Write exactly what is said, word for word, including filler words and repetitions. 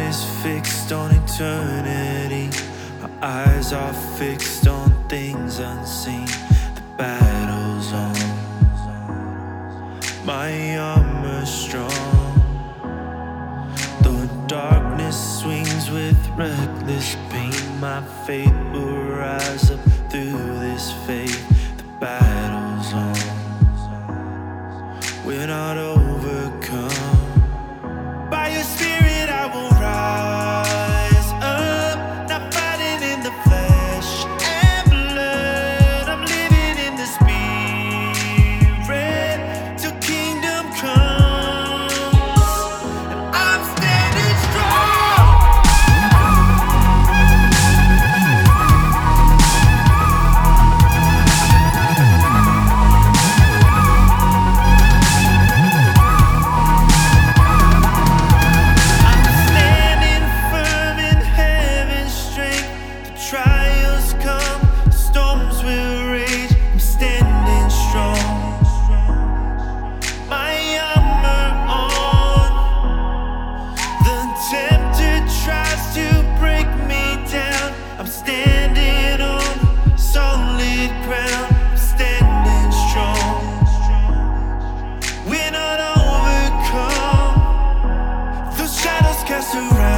is fixed on eternity. Our eyes are fixed on things unseen. The battle's on. My armor's strong. Though darkness swings with reckless pain, my faith will rise up through this faith. The battle's on. We're not overcome. By your spirit I will rise up, not fighting in the flesh and blood. I'm living in the spirit till kingdom comes, and I'm standing strong. Trials come, storms will rage. I'm standing strong. My armor on. The tempter tries to break me down. I'm standing on solid ground. I'm standing strong. We're not overcome. Those shadows cast around.